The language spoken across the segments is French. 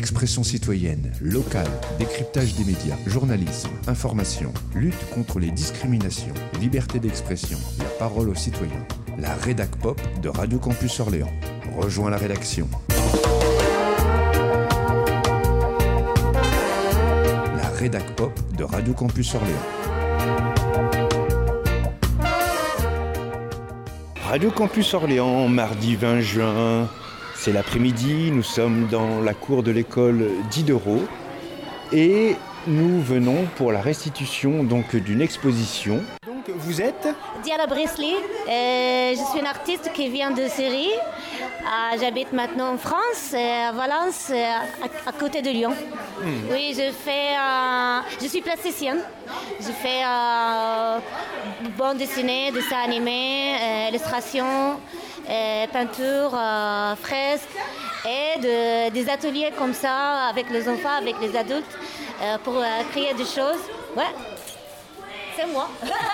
Expression citoyenne, locale, décryptage des médias, journalisme, information, lutte contre les discriminations, liberté d'expression, la parole aux citoyens. La Rédac Pop de Radio Campus Orléans. Rejoins la rédaction. La Rédac Pop de Radio Campus Orléans. Radio Campus Orléans, mardi 20 juin. C'est l'après-midi, nous sommes dans la cour de l'école Diderot et nous venons pour la restitution donc d'une exposition. Donc vous êtes Diala Brisley, je suis une artiste qui vient de Syrie. J'habite maintenant en France, à Valence, à côté de Lyon. Oui, je suis plasticienne. Je fais bande dessinée, dessin animé, illustration, peinture, fresque et des ateliers comme ça avec les enfants, avec les adultes pour créer des choses. Ouais, c'est moi.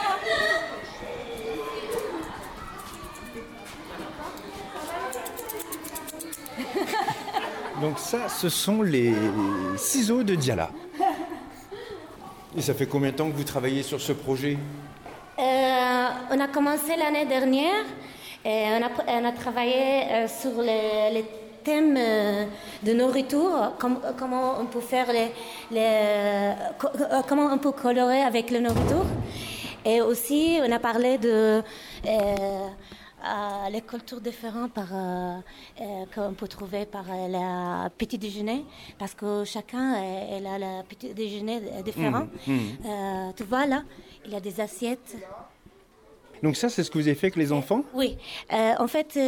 Donc ça, ce sont les ciseaux de Diala. Et ça fait combien de temps que vous travaillez sur ce projet ? On a commencé l'année dernière et on a travaillé sur les thèmes de nourriture, comment on peut faire comment on peut colorer avec la nourriture. Et aussi, on a parlé de les cultures différentes qu'on peut trouver par le petit déjeuner, parce que chacun a le petit déjeuner différent. Tu vois là, il y a des assiettes. Donc ça, c'est ce que vous avez fait avec les enfants ? Oui. En fait,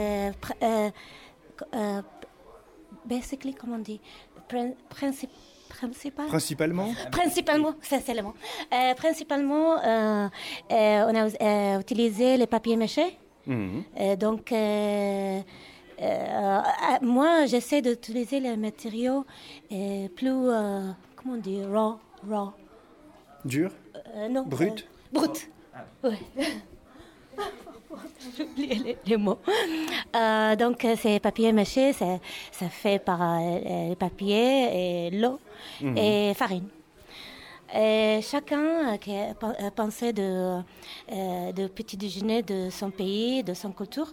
basically, comment on dit, Principalement, c'est le mot. Principalement, on a utilisé les papiers mâchés. Donc, moi, j'essaie d'utiliser les matériaux plus, comment on dit, raw. Dur ? Non. Brut ? Brut. Oui. J'ai oublié les mots. Donc, c'est papier mâché, ça fait par le papier et l'eau et farine. Et chacun qui a pensé de petit déjeuner de son pays, de son culture.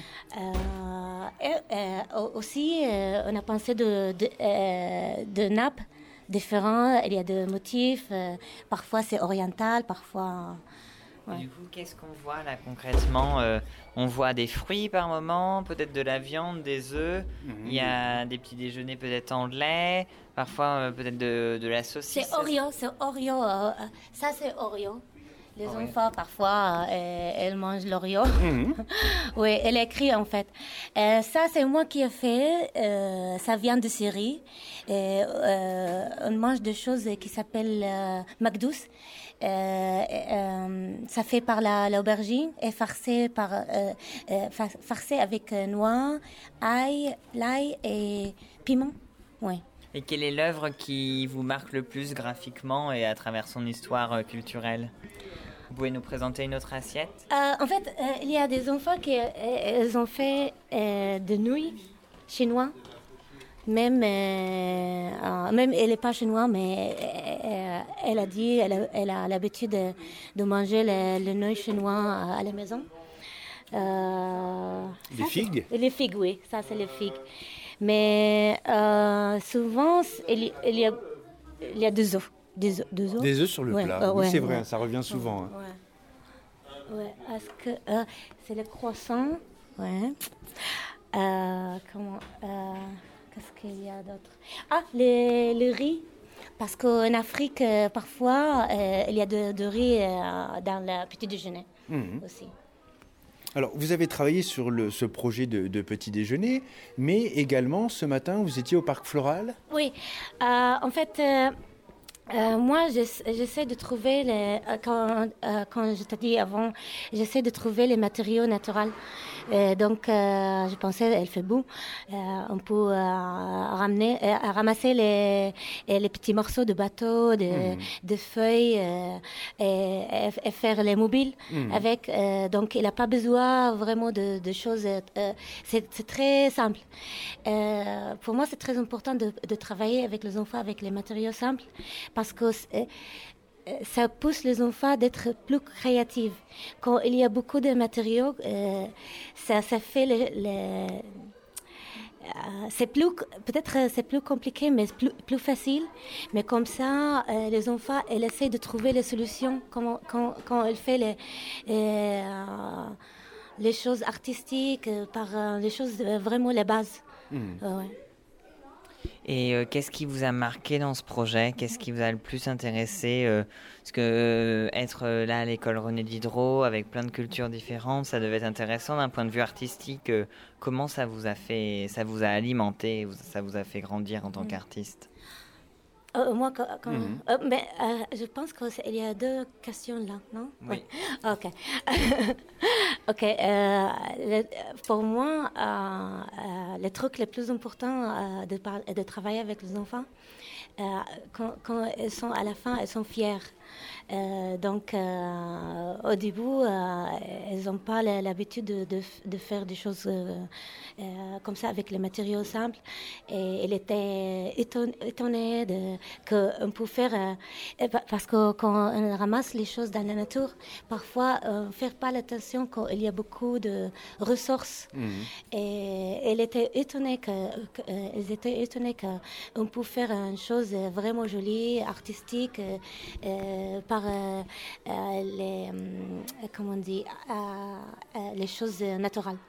Et aussi, on a pensé de nappes différentes. Il y a des motifs. Parfois, c'est oriental, parfois... Ouais. Du coup, qu'est-ce qu'on voit là concrètement ? On voit des fruits par moment, peut-être de la viande, des œufs. Il y a des petits déjeuners peut-être en lait, parfois peut-être de la saucisse. C'est Oreo. Ça, c'est Oreo. Les enfants, parfois, elles mangent l'Oreo. Oui, elle écrit en fait. Ça, c'est moi qui ai fait. Ça vient de Syrie. On mange des choses qui s'appellent makdous. Ça fait par l'aubergine et farcé avec noix, l'ail et piment. Ouais. Et quelle est l'œuvre qui vous marque le plus graphiquement et à travers son histoire culturelle ? Vous pouvez nous présenter une autre assiette ? En fait, il y a des enfants qui ont fait des nouilles chinois. Même elle n'est pas chinoise, mais elle a dit elle a l'habitude de manger les nouilles chinois à la maison. Les figues ? Les figues, oui, ça c'est les figues. Mais souvent, il y a des œufs. Des œufs sur le plat. Oui, c'est vrai, ça revient souvent. Ouais. Est-ce que c'est le croissant ? Ouais. Qu'est-ce qu'il y a d'autre ? Le riz. Parce qu'en Afrique, parfois, il y a de riz dans le petit déjeuner aussi. Alors, vous avez travaillé sur ce projet de petit déjeuner, mais également, ce matin, vous étiez au Parc Floral ? Oui. En fait, Moi, j'essaie de trouver quand je t'ai dit avant, j'essaie de trouver les matériaux naturels. Donc, je pensais, elle fait beau, on peut ramasser les petits morceaux de bateau, de feuilles et faire les mobiles avec. Donc, il n'a pas besoin vraiment de choses. C'est très simple. Pour moi, c'est très important de travailler avec les enfants avec les matériaux simples parce que ça pousse les enfants d'être plus créatifs. Quand il y a beaucoup de matériaux, ça fait peut-être c'est plus compliqué, mais plus facile. Mais comme ça, les enfants, elles essayent de trouver les solutions quand elles font les choses artistiques par les choses vraiment les bases. Ouais. Et qu'est-ce qui vous a marqué dans ce projet? Qu'est-ce qui vous a le plus intéressé? Parce que être là à l'école René Diderot, avec plein de cultures différentes, ça devait être intéressant d'un point de vue artistique. Comment ça vous a fait, ça vous a alimenté, ça vous a fait grandir en tant qu'artiste? Moi, je pense qu'il y a deux questions là, non? Oui. Ok. Ok. Pour moi, le truc le plus important de travailler avec les enfants, quand elles sont à la fin, elles sont fières. Donc, au début, elles n'ont pas l'habitude de faire des choses comme ça avec les matériaux simples. Et elle était étonnée qu'on peut faire... parce que quand on ramasse les choses dans la nature, parfois, on ne fait pas l'attention qu'il y a beaucoup de ressources. Et elle était étonnée elles étaient étonnées qu'on peut faire une chose vraiment jolie, artistique, par comment on dit, les choses naturelles.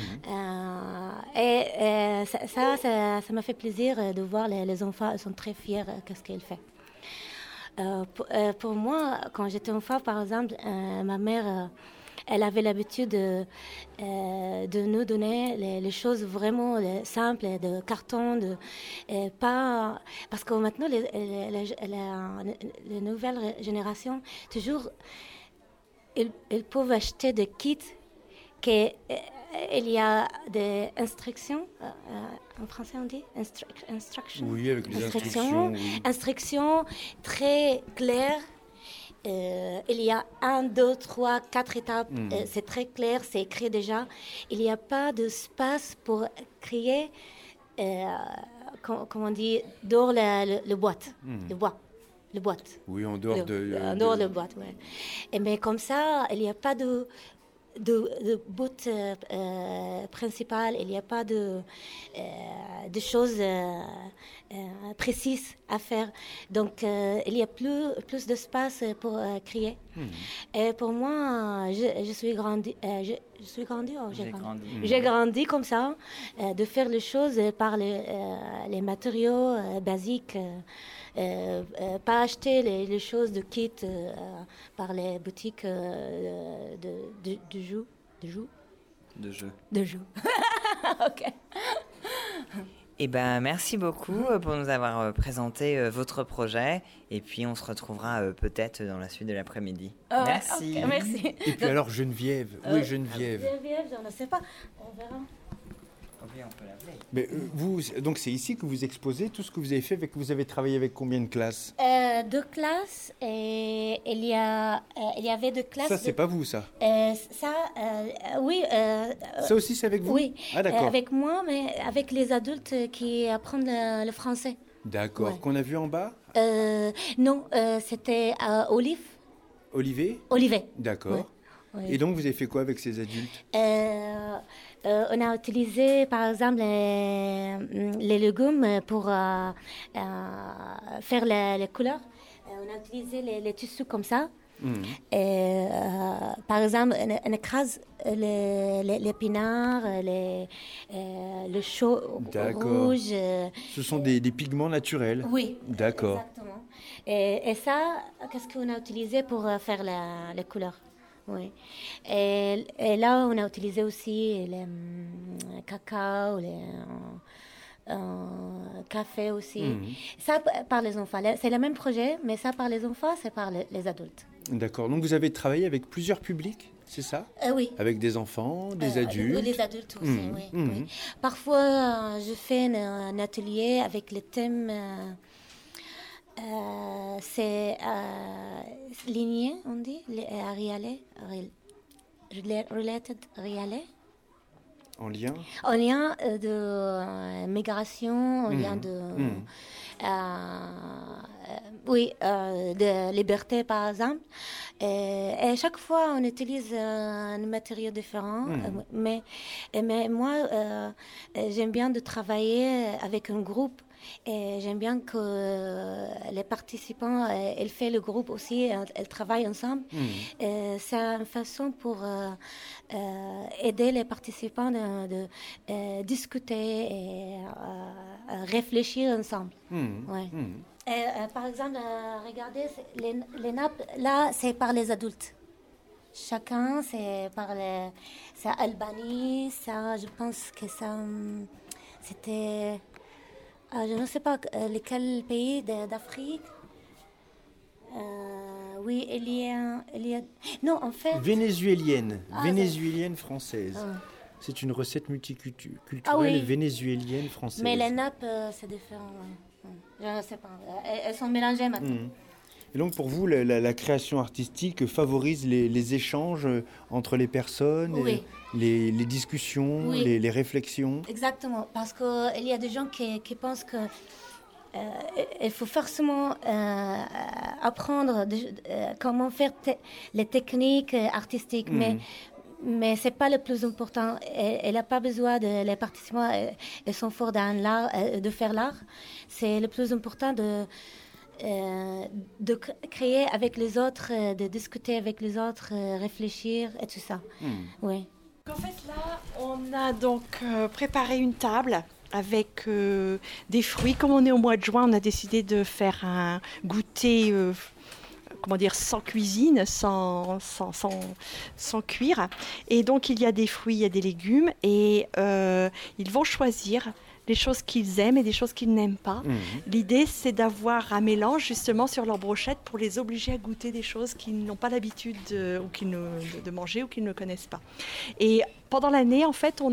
Ça m'a fait plaisir de voir les enfants, ils sont très fiers de ce qu'elle fait. Pour moi, quand j'étais enfant, par exemple, ma mère, elle avait l'habitude de nous donner les choses vraiment simples, de carton, pas parce que maintenant les nouvelles générations toujours ils peuvent acheter des kits il y a des instructions, en français on dit instructions. Oui, avec les instructions. Oui. Instructions très claires. Il y a 1, 2, 3, 4 étapes. C'est très clair, c'est écrit déjà. Il n'y a pas d'espace pour créer, comment on dit, dehors le boîte, le bois. Le boîte. Oui, en dehors en dehors le boîte, ouais. Mais comme ça, il n'y a pas de but principal, il n'y a pas de choses précises à faire. Donc, il y a plus d'espace pour créer. Et pour moi, je suis grandi. J'ai grandi comme ça, de faire les choses par les matériaux basiques. Pas acheter les choses de kit par les boutiques de jeux. Ok. Eh ben, merci beaucoup pour nous avoir présenté votre projet. Et puis, on se retrouvera peut-être dans la suite de l'après-midi. Merci. Okay, merci. Et puis alors, Geneviève. Oui, Geneviève. Geneviève, je ne sais pas. On verra. Oui, on peut l'appeler. Mais donc c'est ici que vous exposez tout ce que vous avez fait. Vous avez travaillé avec combien de classes? 2 classes. Et il y avait 2 classes. Ça, c'est pas vous, ça? Oui. Ça aussi, c'est avec vous? Oui. Ah, d'accord. Avec moi, mais avec les adultes qui apprennent le français. D'accord. Ouais. Qu'on a vu en bas? Non, c'était Olivier. D'accord. Ouais. Oui. Et donc, vous avez fait quoi avec ces adultes? On a utilisé, par exemple, les légumes pour faire les couleurs. On a utilisé les tissus comme ça. Et, par exemple, on écrase les épinards, le chaud rouge. Ce sont des pigments naturels? Oui. D'accord. Exactement. Et ça, qu'est-ce qu'on a utilisé pour faire les couleurs? Oui. Et là, on a utilisé aussi les cacao, café aussi. Ça, par les enfants. C'est le même projet, mais ça, par les enfants, c'est par les adultes. D'accord. Donc vous avez travaillé avec plusieurs publics, c'est ça? Oui. Avec des enfants, des adultes? Oui, les adultes aussi, oui. Parfois, je fais un atelier avec le thème... c'est lignée, on dit, related realé. En lien? En lien de migration, en lien de... de liberté, par exemple. Et à chaque fois, on utilise un matériau différent. Mais moi, j'aime bien de travailler avec un groupe. Et j'aime bien que les participants, elles font le groupe aussi, elles travaillent ensemble. C'est une façon pour aider les participants de discuter et réfléchir ensemble. Et, par exemple, regardez, les nappes, là, c'est par les adultes. Chacun, c'est Albanie, ça, je pense que ça, c'était... je ne sais pas lequel pays d'Afrique. Oui, il y a... Non, en fait... Vénézuélienne française. C'est une recette multiculturelle vénézuélienne française. Mais les nappes, c'est différent. Je ne sais pas. Elles sont mélangées maintenant. Et donc pour vous, la création artistique favorise les échanges entre les personnes, les discussions, les réflexions? Exactement, parce qu'il y a des gens qui pensent que il faut forcément apprendre comment faire les techniques artistiques, mais ce n'est pas le plus important. Elle n'a pas besoin les participants, ils sont forts dans l'art, de faire l'art. C'est le plus important de créer avec les autres, de discuter avec les autres, réfléchir et tout ça. Oui. En fait, là, on a donc préparé une table avec des fruits. Comme on est au mois de juin, on a décidé de faire un goûter sans cuisine, sans cuire. Et donc, il y a des fruits, il y a des légumes et ils vont choisir des choses qu'ils aiment et des choses qu'ils n'aiment pas. L'idée, c'est d'avoir un mélange justement sur leur brochette pour les obliger à goûter des choses qu'ils n'ont pas l'habitude de manger ou qu'ils ne connaissent pas. Et pendant l'année, en fait, on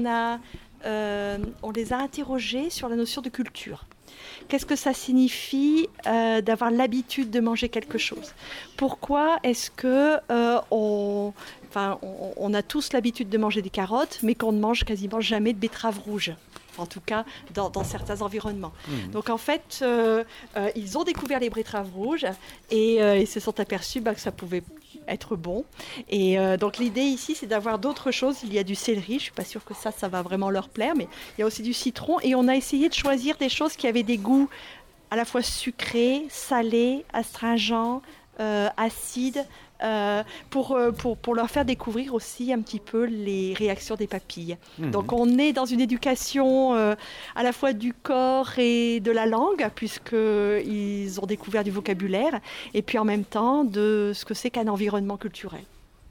les a interrogés sur la notion de culture. Qu'est-ce que ça signifie d'avoir l'habitude de manger quelque chose? Pourquoi est-ce que on a tous l'habitude de manger des carottes, mais qu'on ne mange quasiment jamais de betteraves rouges? En tout cas, dans certains environnements. Donc, en fait, ils ont découvert les betteraves rouges et ils se sont aperçus que ça pouvait être bon. Et donc, l'idée ici, c'est d'avoir d'autres choses. Il y a du céleri, je ne suis pas sûre que ça va vraiment leur plaire, mais il y a aussi du citron. Et on a essayé de choisir des choses qui avaient des goûts à la fois sucrés, salés, astringents, acides, pour leur faire découvrir aussi un petit peu les réactions des papilles. Donc on est dans une éducation à la fois du corps et de la langue, puisqu'ils ont découvert du vocabulaire, et puis en même temps de ce que c'est qu'un environnement culturel.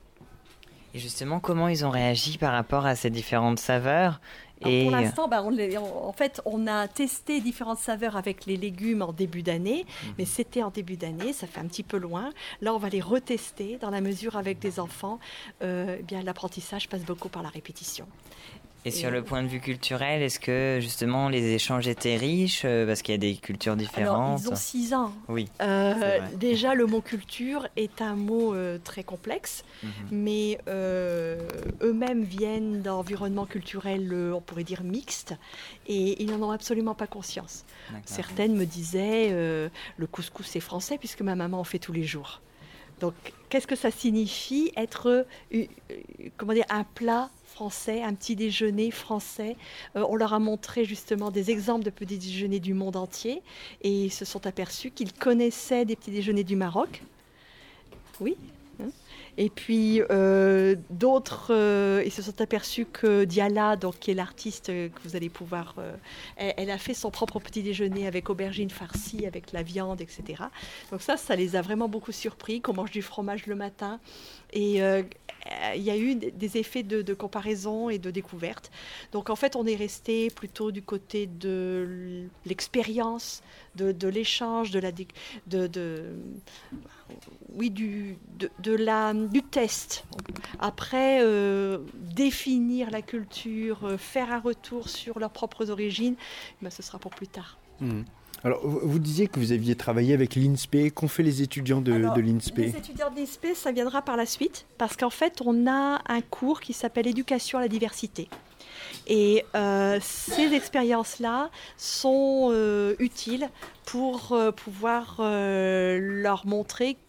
Et justement, comment ils ont réagi par rapport à ces différentes saveurs? Pour l'instant, on a testé différentes saveurs avec les légumes en début d'année, mais c'était en début d'année, ça fait un petit peu loin. Là, on va les retester dans la mesure avec des enfants. L'apprentissage passe beaucoup par la répétition. Et sur le point de vue culturel, est-ce que justement les échanges étaient riches parce qu'il y a des cultures différentes? Alors, ils ont 6 ans. Oui. Déjà, le mot culture est un mot très complexe, mais eux-mêmes viennent d'environnements culturels, on pourrait dire mixtes, et ils n'en ont absolument pas conscience. D'accord. Certaines me disaient le couscous c'est français puisque ma maman en fait tous les jours. Donc, qu'est-ce que ça signifie être un plat français, un petit déjeuner français? On leur a montré justement des exemples de petits déjeuners du monde entier et ils se sont aperçus qu'ils connaissaient des petits déjeuners du Maroc. Oui. Et puis d'autres, ils se sont aperçus que Diala, donc, qui est l'artiste que vous allez pouvoir... elle a fait son propre petit déjeuner avec aubergines farcies, avec la viande, etc. Donc ça les a vraiment beaucoup surpris, qu'on mange du fromage le matin. Et il y a eu des effets de comparaison et de découverte. Donc en fait, on est resté plutôt du côté de l'expérience, de l'échange, du test. Après, définir la culture, faire un retour sur leurs propres origines, ce sera pour plus tard. Alors, vous disiez que vous aviez travaillé avec l'INSPE. Qu'ont fait les étudiants de l'INSPE ? Les étudiants de l'INSPE, ça viendra par la suite, parce qu'en fait, on a un cours qui s'appelle Éducation à la diversité. Et ces expériences-là sont utiles pour pouvoir leur montrer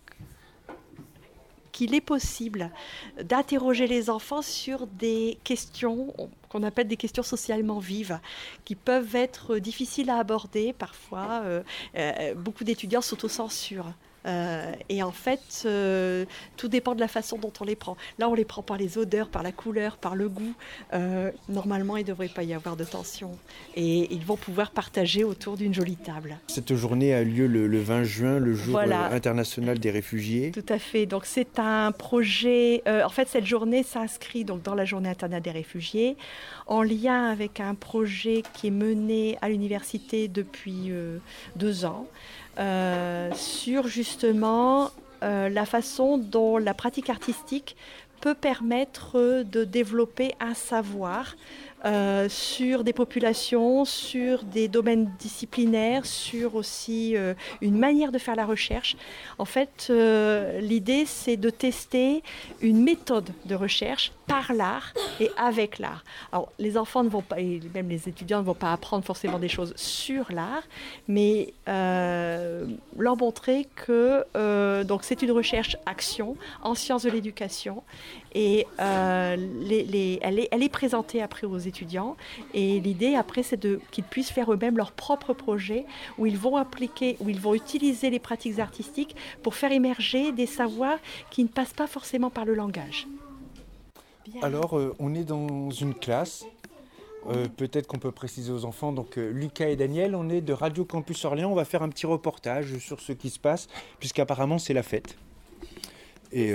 qu'il est possible d'interroger les enfants sur des questions qu'on appelle des questions socialement vives, qui peuvent être difficiles à aborder. Parfois, beaucoup d'étudiants s'autocensurent. Et en fait, tout dépend de la façon dont on les prend. Là, on les prend par les odeurs, par la couleur, par le goût. Normalement, il ne devrait pas y avoir de tension. Et ils vont pouvoir partager autour d'une jolie table. Cette journée a lieu le 20 juin, le jour international des réfugiés. Tout à fait. Donc, c'est un projet... en fait, cette journée s'inscrit donc, dans la journée internationale des réfugiés, en lien avec un projet qui est mené à l'université depuis 2 ans. Sur justement la façon dont la pratique artistique peut permettre de développer un savoir sur des populations, sur des domaines disciplinaires, sur aussi une manière de faire la recherche. En fait, l'idée, c'est de tester une méthode de recherche par l'art et avec l'art. Alors, les enfants ne vont pas, et même les étudiants ne vont pas apprendre forcément des choses sur l'art, mais leur montrer que donc c'est une recherche-action en sciences de l'éducation et elle est présentée après aux étudiants. Et l'idée après, c'est qu'ils puissent faire eux-mêmes leur propre projet où ils vont utiliser les pratiques artistiques pour faire émerger des savoirs qui ne passent pas forcément par le langage. Bien. Alors, on est dans une classe. Peut-être qu'on peut préciser aux enfants. Donc, Lucas et Daniel, on est de Radio Campus Orléans. On va faire un petit reportage sur ce qui se passe, puisqu'apparemment, c'est la fête. Et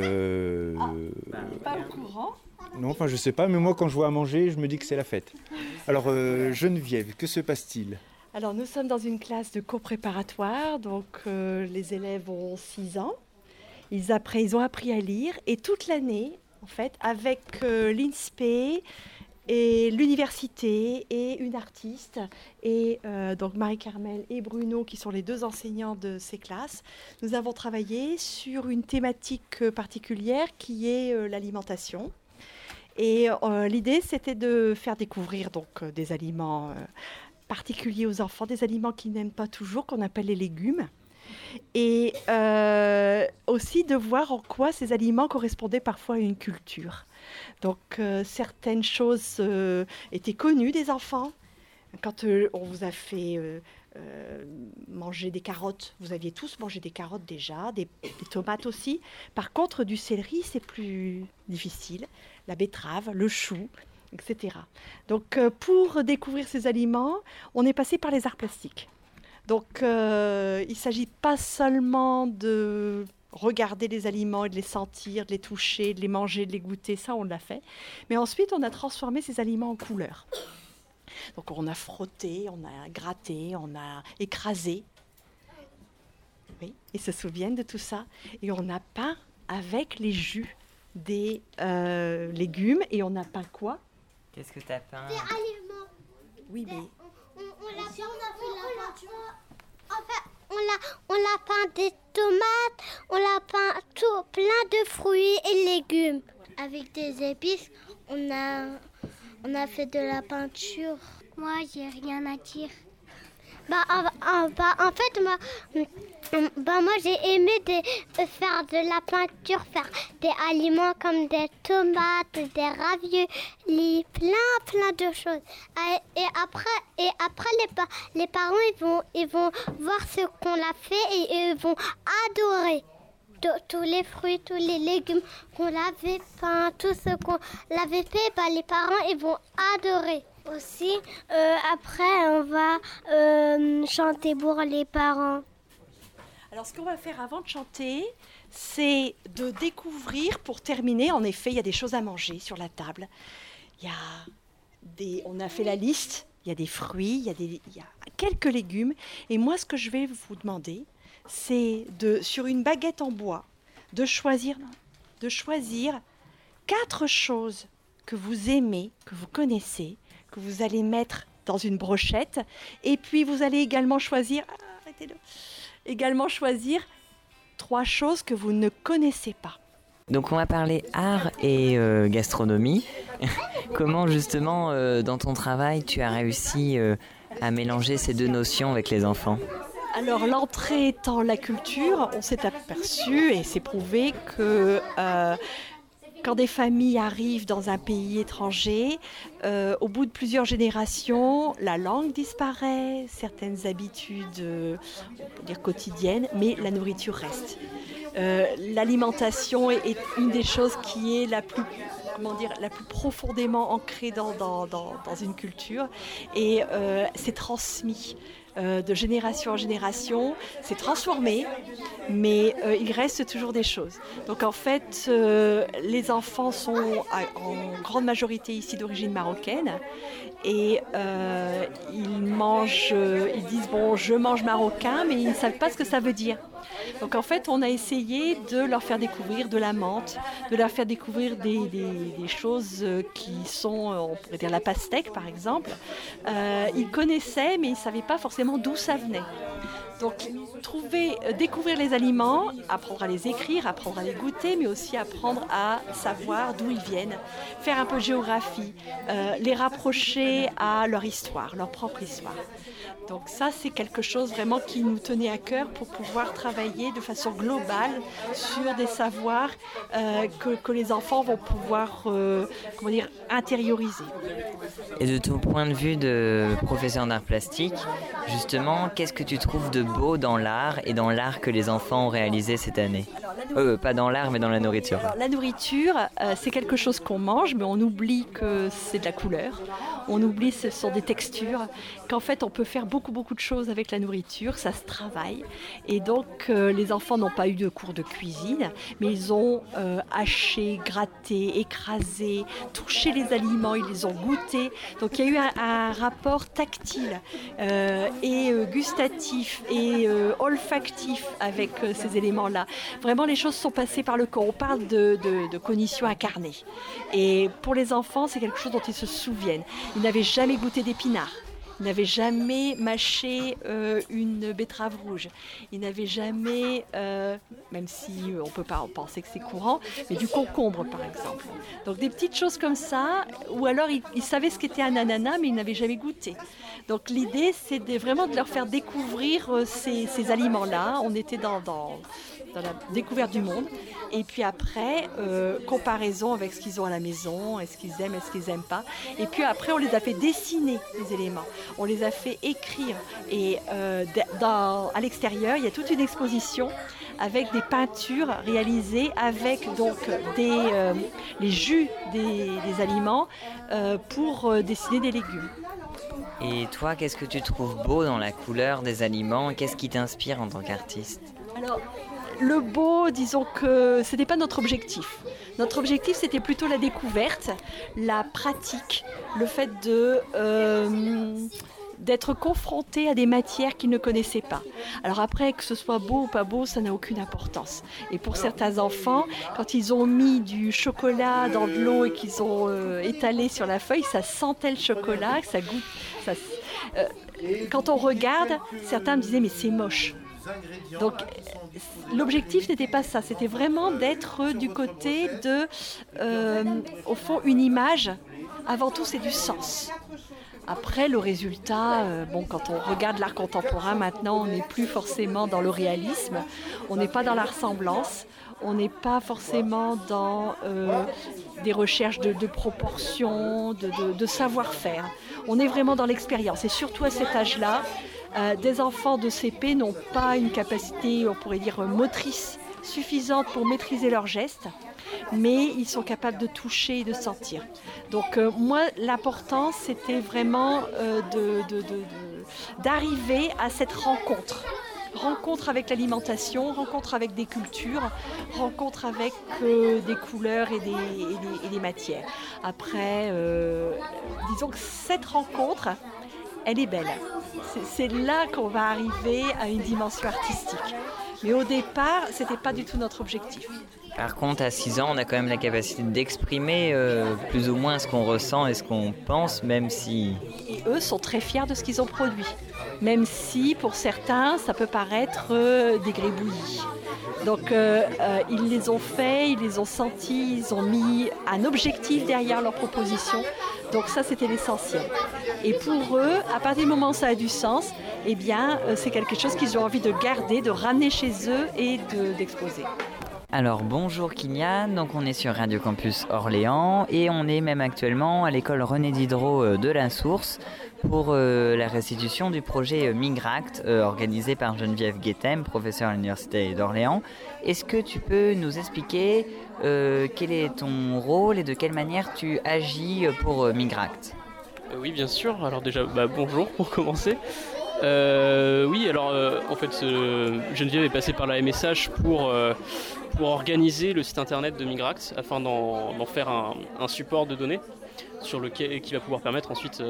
pas au courant. Non, enfin, je sais pas, mais moi, quand je vois à manger, je me dis que c'est la fête. Alors, Geneviève, que se passe-t-il ? Alors, nous sommes dans une classe de cours préparatoire. Donc, les élèves ont 6 ans. Ils ont appris à lire. Et toute l'année, en fait, avec l'INSPE et l'université et une artiste, et donc Marie-Carmel et Bruno, qui sont les 2 enseignants de ces classes, nous avons travaillé sur une thématique particulière qui est l'alimentation. Et l'idée, c'était de faire découvrir donc, des aliments particuliers aux enfants, des aliments qu'ils n'aiment pas toujours, qu'on appelle les légumes. Et aussi de voir en quoi ces aliments correspondaient parfois à une culture. Donc certaines choses étaient connues des enfants. Quand on vous a fait manger des carottes, vous aviez tous mangé des carottes déjà, des tomates aussi. Par contre, du céleri, c'est plus difficile. La betterave, le chou, etc. Donc pour découvrir ces aliments, on est passé par les arts plastiques. Donc, il ne s'agit pas seulement de regarder les aliments et de les sentir, de les toucher, de les manger, de les goûter, ça on l'a fait. Mais ensuite, on a transformé ces aliments en couleurs. Donc, on a frotté, on a gratté, on a écrasé. Oui, ils se souviennent de tout ça. Et on a peint avec les jus des légumes. Et on a peint quoi ? Qu'est-ce que tu as peint ? Des aliments. Oui, mais... On a peint des tomates, on a peint tout plein de fruits et légumes. Avec des épices, on a fait de la peinture. Moi, j'ai rien à dire. En fait, moi j'ai aimé faire de la peinture, faire des aliments comme des tomates, des raviolis, plein de choses. Et après les parents ils vont voir ce qu'on a fait et ils vont adorer. tous les fruits, tous les légumes qu'on l'avait peint, tout ce qu'on l'avait fait, les parents ils vont adorer. Aussi, après, on va chanter pour les parents. Alors, ce qu'on va faire avant de chanter, c'est de découvrir, pour terminer, en effet, il y a des choses à manger sur la table. On a fait la liste, il y a des fruits, il y a quelques légumes. Et moi, ce que je vais vous demander, c'est sur une baguette en bois, de choisir 4 choses que vous aimez, que vous connaissez, que vous allez mettre dans une brochette. Et puis, vous allez également choisir... Également choisir 3 choses que vous ne connaissez pas. Donc on va parler art et gastronomie. Comment justement dans ton travail tu as réussi à mélanger ces 2 notions avec les enfants ? Alors l'entrée étant la culture, on s'est aperçu et c'est prouvé que quand des familles arrivent dans un pays étranger, au bout de plusieurs générations, la langue disparaît, certaines habitudes, on peut dire quotidiennes, mais la nourriture reste. L'alimentation est une des choses qui est la plus profondément ancrée dans une culture et c'est transmis. De génération en génération, c'est transformé, mais il reste toujours des choses. Donc en fait, les enfants sont en grande majorité ici d'origine marocaine et ils disent bon, je mange marocain, mais ils ne savent pas ce que ça veut dire. Donc en fait, on a essayé de leur faire découvrir de la menthe, de leur faire découvrir des choses qui sont, on pourrait dire la pastèque par exemple. Ils connaissaient, mais ils ne savaient pas forcément d'où ça venait. Donc découvrir les aliments, apprendre à les écrire, apprendre à les goûter, mais aussi apprendre à savoir d'où ils viennent, faire un peu de géographie, les rapprocher à leur histoire, leur propre histoire. Donc ça, c'est quelque chose vraiment qui nous tenait à cœur pour pouvoir travailler de façon globale sur des savoirs que les enfants vont pouvoir intérioriser. Et de ton point de vue de professeur d'art plastique, justement, qu'est-ce que tu trouves de beau dans l'art et dans l'art que les enfants ont réalisé cette année ? Pas dans l'art, mais dans la nourriture. Alors, la nourriture, c'est quelque chose qu'on mange, mais on oublie que c'est de la couleur. On oublie que ce sont des textures, qu'en fait on peut faire beaucoup de choses avec la nourriture, ça se travaille. Et donc les enfants n'ont pas eu de cours de cuisine, mais ils ont haché, gratté, écrasé, touché les aliments, ils les ont goûtés. Donc il y a eu un rapport tactile et gustatif et olfactif avec ces éléments-là. Vraiment les choses sont passées par le corps. On parle de cognition incarnée. Et pour les enfants, c'est quelque chose dont ils se souviennent. Ils n'avaient jamais goûté d'épinards. Ils n'avaient jamais mâché une betterave rouge. Ils n'avaient jamais, même si on ne peut pas penser que c'est courant, mais du concombre par exemple. Donc des petites choses comme ça, ou alors ils savaient ce qu'était un ananas, mais ils n'avaient jamais goûté. Donc l'idée, c'est vraiment de leur faire découvrir ces aliments-là. On était dans la découverte du monde. Et puis après, comparaison avec ce qu'ils ont à la maison, est-ce qu'ils aiment, est-ce qu'ils n'aiment pas. Et puis après, on les a fait dessiner, les éléments. On les a fait écrire. Et à l'extérieur, il y a toute une exposition avec des peintures réalisées avec donc les jus des aliments pour dessiner des légumes. Et toi, qu'est-ce que tu trouves beau dans la couleur des aliments ? Qu'est-ce qui t'inspire en tant qu'artiste ? Alors, le beau, disons que ce n'était pas notre objectif. Notre objectif, c'était plutôt la découverte, la pratique, le fait d'être confronté à des matières qu'ils ne connaissaient pas. Alors après, que ce soit beau ou pas beau, ça n'a aucune importance. Et pour certains enfants, quand ils ont mis du chocolat dans de l'eau et qu'ils ont étalé sur la feuille, ça sentait le chocolat, ça goûte. Quand on regarde, certains me disaient « mais c'est moche ». Donc l'objectif n'était pas ça, c'était vraiment d'être du côté de, au fond, une image. Avant tout, c'est du sens. Après, le résultat, quand on regarde l'art contemporain maintenant, on n'est plus forcément dans le réalisme, on n'est pas dans la ressemblance, on n'est pas forcément dans des recherches de proportions, de savoir-faire. On est vraiment dans l'expérience et surtout à cet âge-là, des enfants de CP n'ont pas une capacité, on pourrait dire, motrice suffisante pour maîtriser leurs gestes, mais ils sont capables de toucher et de sentir. Donc moi, l'important, c'était vraiment d'arriver à cette rencontre. Rencontre avec l'alimentation, rencontre avec des cultures, rencontre avec des couleurs et des matières. Après, disons que cette rencontre, elle est belle. C'est là qu'on va arriver à une dimension artistique. Mais au départ, ce n'était pas du tout notre objectif. Par contre, à 6 ans, on a quand même la capacité d'exprimer plus ou moins ce qu'on ressent et ce qu'on pense, même si... Et eux sont très fiers de ce qu'ils ont produit, même si pour certains, ça peut paraître des gribouillis. Donc ils les ont faits, ils les ont sentis, ils ont mis un objectif derrière leur proposition. Donc ça, c'était l'essentiel. Et pour eux, à partir du moment où ça a du sens, eh bien, c'est quelque chose qu'ils ont envie de garder, de ramener chez eux et d'exposer. Alors bonjour Kylian, donc on est sur Radio Campus Orléans et on est même actuellement à l'école René Diderot de la Source pour la restitution du projet Migract organisé par Geneviève Guettem, professeure à l'Université d'Orléans. Est-ce que tu peux nous expliquer quel est ton rôle et de quelle manière tu agis pour Migract ? Oui, bien sûr. Alors déjà, bonjour pour commencer. Oui, alors en fait, Geneviève est passée par la MSH pour organiser le site internet de Migract afin d'en faire un support de données sur lequel qui va pouvoir permettre ensuite.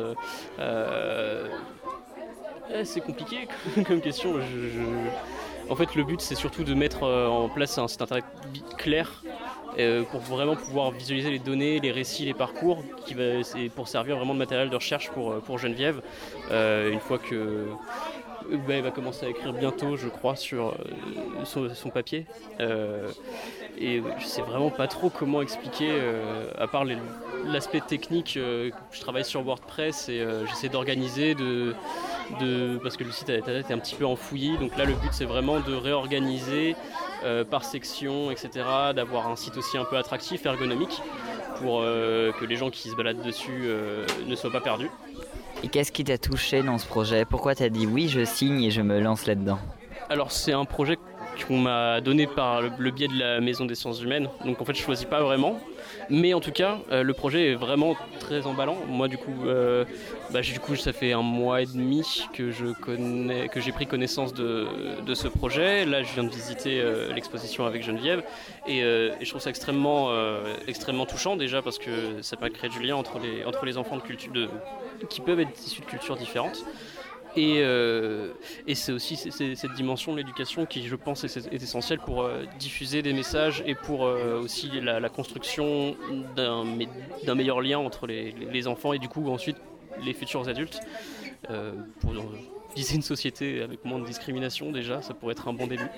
C'est compliqué comme question. En fait, le but c'est surtout de mettre en place un site internet clair. Pour vraiment pouvoir visualiser les données, les récits, les parcours, c'est pour servir vraiment de matériel de recherche pour Geneviève. Une fois que elle va commencer à écrire bientôt, je crois, sur son papier. Et je sais vraiment pas trop comment expliquer, à part l'aspect technique. Je travaille sur WordPress et j'essaie d'organiser, parce que le site internet est un petit peu enfoui. Donc là, le but, c'est vraiment de réorganiser par section, etc., d'avoir un site aussi un peu attractif, ergonomique, pour que les gens qui se baladent dessus ne soient pas perdus. Et qu'est-ce qui t'a touché dans ce projet ? Pourquoi t'as dit oui, je signe et je me lance là-dedans ? Alors c'est un projet qu'on m'a donné par le biais de la Maison des Sciences Humaines, donc en fait je choisis pas vraiment, mais en tout cas le projet est vraiment très emballant. Moi du coup ça fait 1 mois et demi que j'ai pris connaissance de ce projet. Là je viens de visiter l'exposition avec Geneviève et je trouve ça extrêmement touchant, déjà parce que ça peut créer du lien entre les enfants qui peuvent être issus de cultures différentes. Et c'est aussi cette dimension de l'éducation qui, je pense, est essentielle pour diffuser des messages et pour aussi la construction d'un meilleur lien entre les enfants et du coup ensuite les futurs adultes. Pour viser une société avec moins de discrimination, déjà, ça pourrait être un bon début.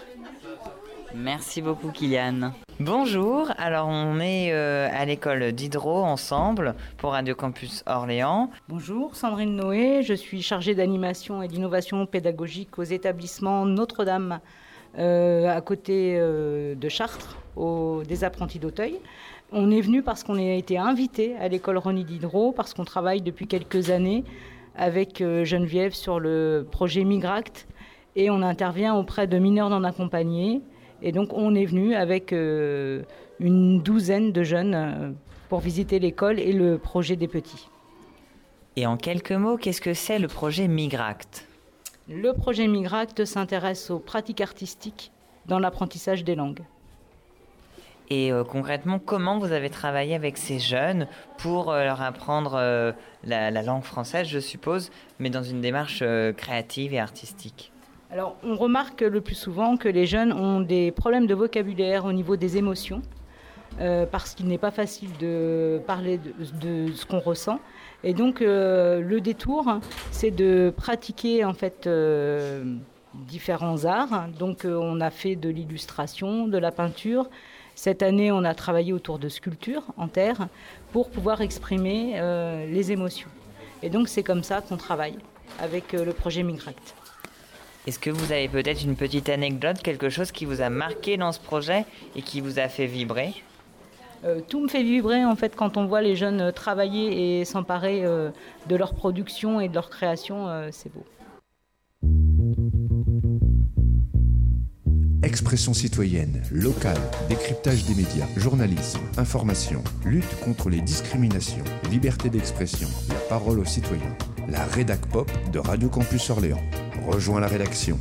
Merci beaucoup Kylian. Bonjour, alors on est à l'école Diderot ensemble pour Radio Campus Orléans. Bonjour, Sandrine Noé, je suis chargée d'animation et d'innovation pédagogique aux établissements Notre-Dame à côté de Chartres, des apprentis d'Auteuil. On est venu parce qu'on a été invité à l'école René Diderot, parce qu'on travaille depuis quelques années avec Geneviève sur le projet Migract et on intervient auprès de mineurs non accompagnés. Et donc on est venu avec une douzaine de jeunes pour visiter l'école et le projet des petits. Et en quelques mots, qu'est-ce que c'est le projet Migract ? Le projet Migract s'intéresse aux pratiques artistiques dans l'apprentissage des langues. Et concrètement, comment vous avez travaillé avec ces jeunes pour leur apprendre la langue française, je suppose, mais dans une démarche créative et artistique ? Alors, on remarque le plus souvent que les jeunes ont des problèmes de vocabulaire au niveau des émotions, parce qu'il n'est pas facile de parler de ce qu'on ressent. Et donc, le détour, c'est de pratiquer en fait différents arts. Donc, on a fait de l'illustration, de la peinture. Cette année, on a travaillé autour de sculpture en terre pour pouvoir exprimer les émotions. Et donc, c'est comme ça qu'on travaille avec le projet Migract. Est-ce que vous avez peut-être une petite anecdote, quelque chose qui vous a marqué dans ce projet et qui vous a fait vibrer ? Tout me fait vibrer en fait quand on voit les jeunes travailler et s'emparer de leur production et de leur création, c'est beau. Expression citoyenne, locale, décryptage des médias, journalisme, information, lutte contre les discriminations, liberté d'expression, la parole aux citoyens. La Rédac Pop de Radio Campus Orléans. Rejoins la rédaction.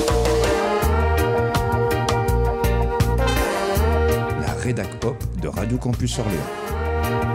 La Rédac Pop de Radio Campus Orléans.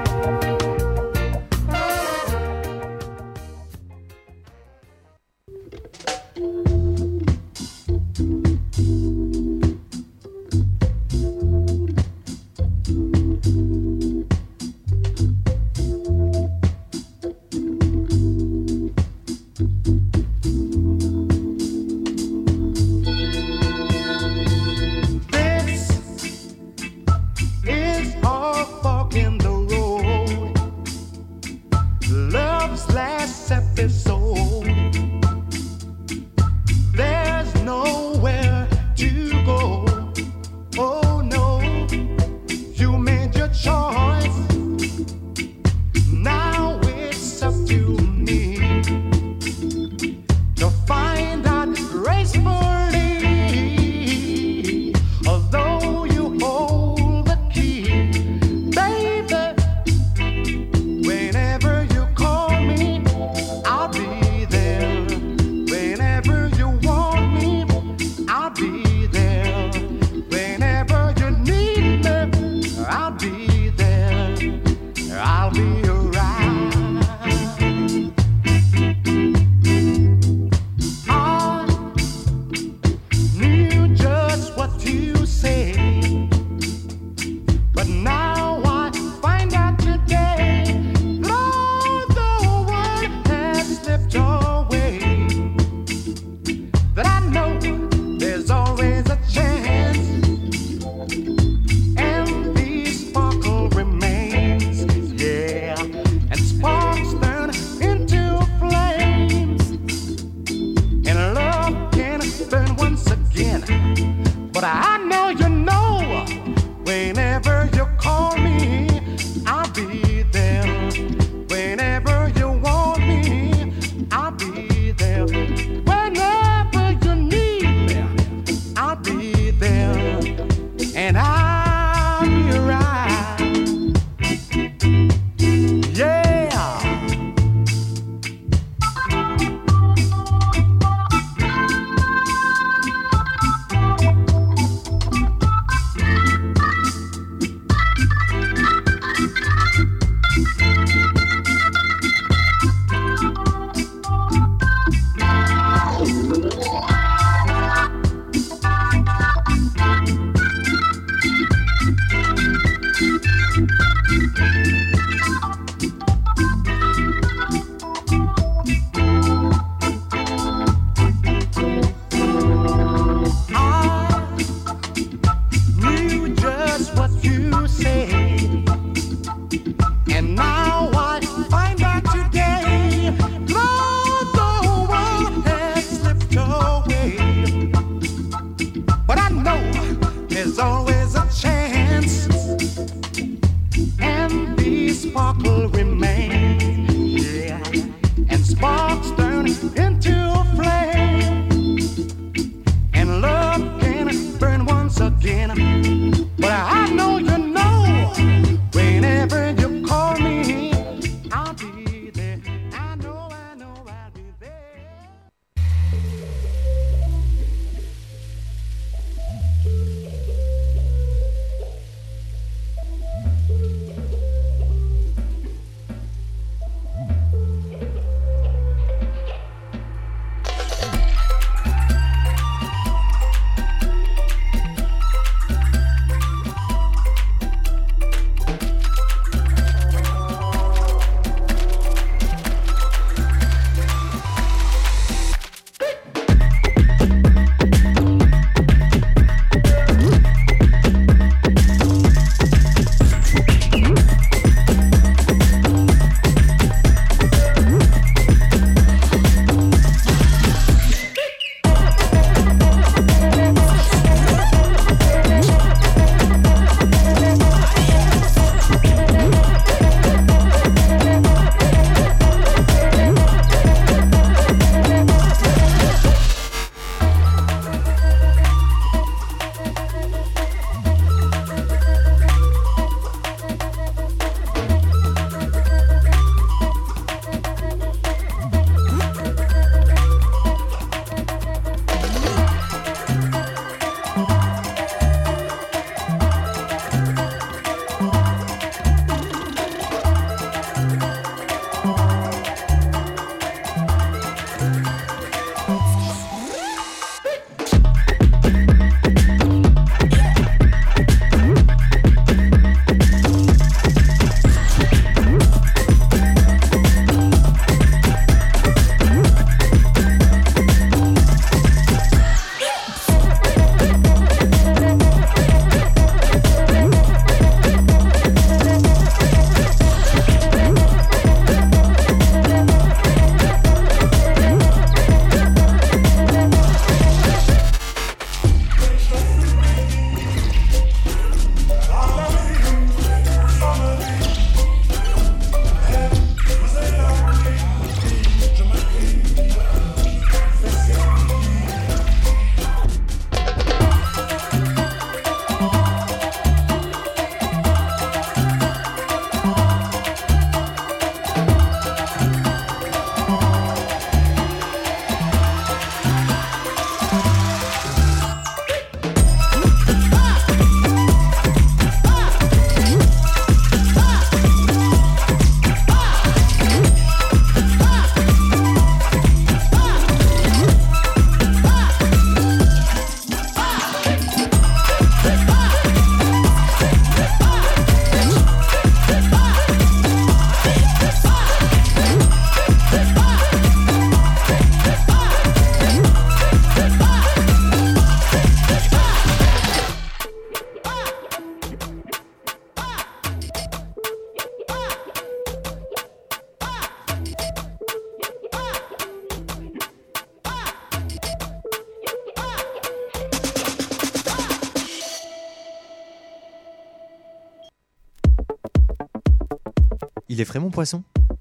Il est frais mon poisson?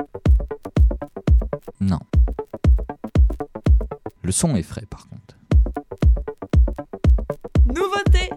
Non. Le son est frais par contre. Nouveauté.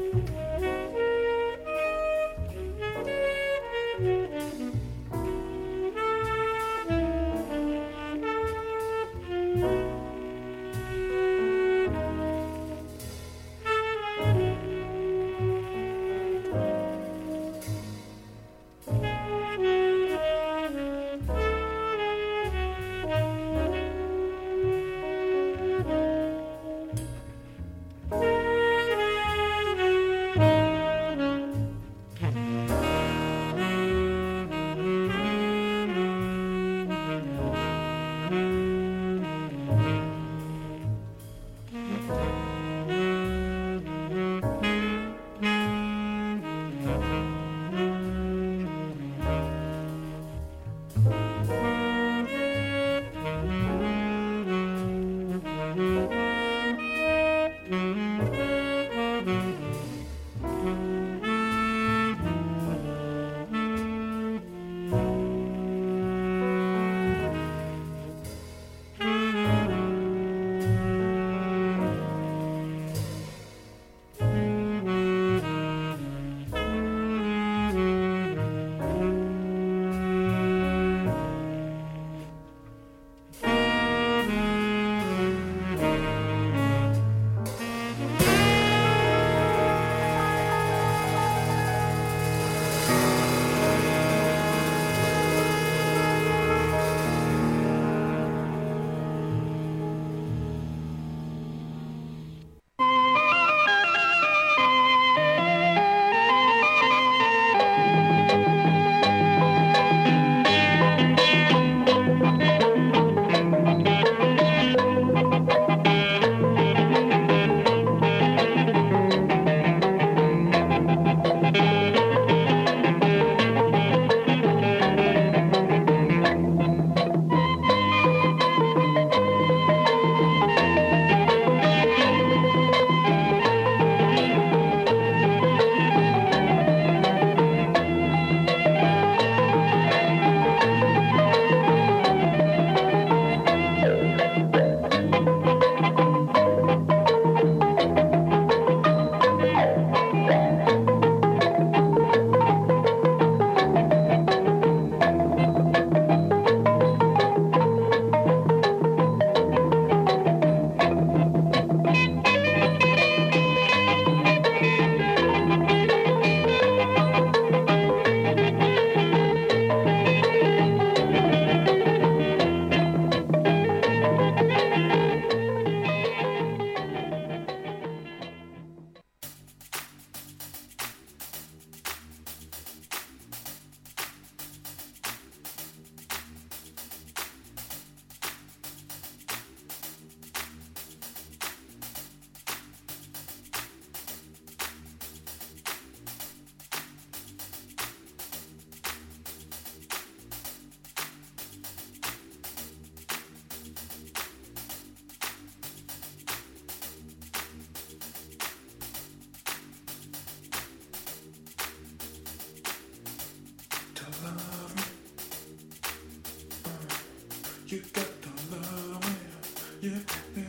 You got to love me, yeah, yeah,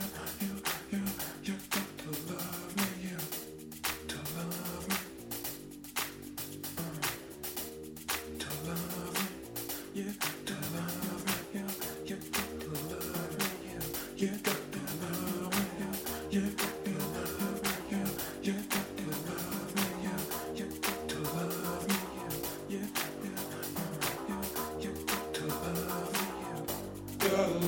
you got to love me, yeah, to love me, to love me, yeah, to love me, yeah, you got to love me, yeah, you got to love me, yeah, you got to love me, yeah, you got to love me, yeah, you got to love me, yeah, yeah, you got to love me, yeah.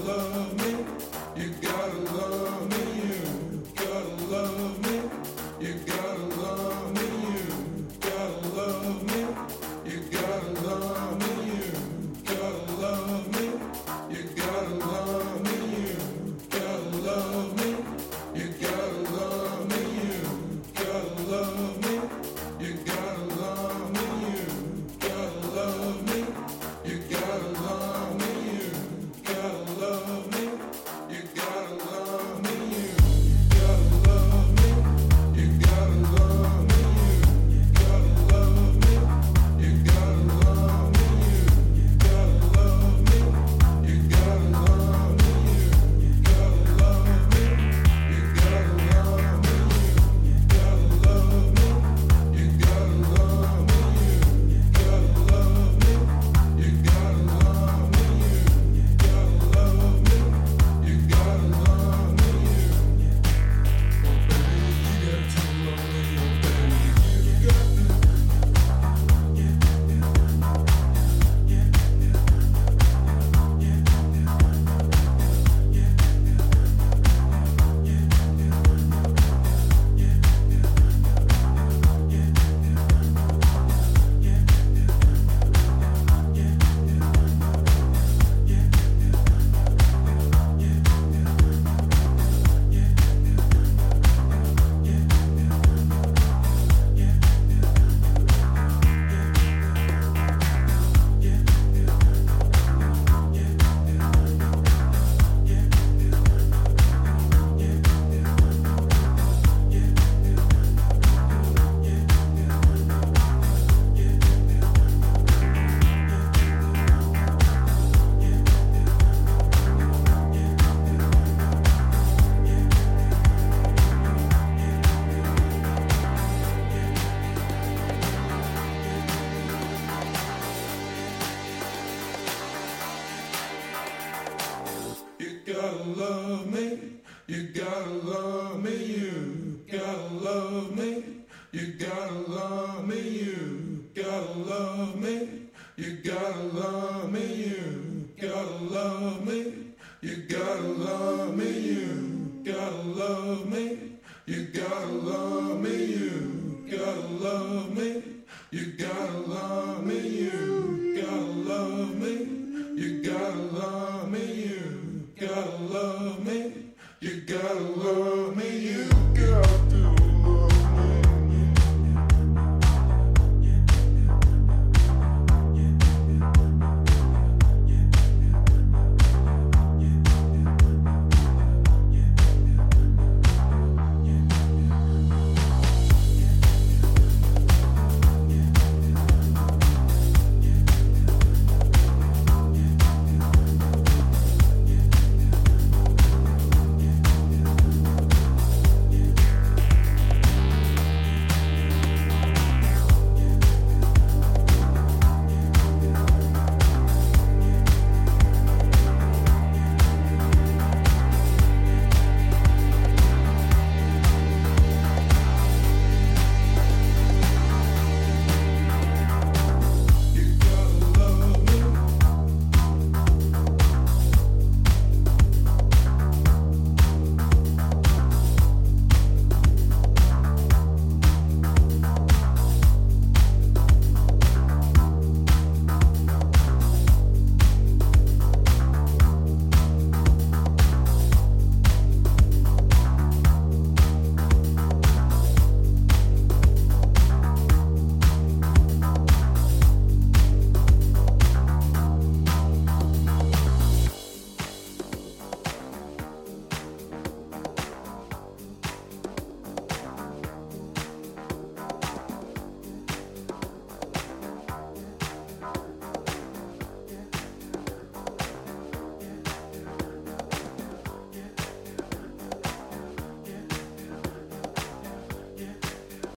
You gotta love me, you gotta love me. You gotta love me, you gotta love me. You gotta love me, you gotta love me. You gotta love me, you gotta love me. You gotta love me, you gotta love me. You gotta love me, you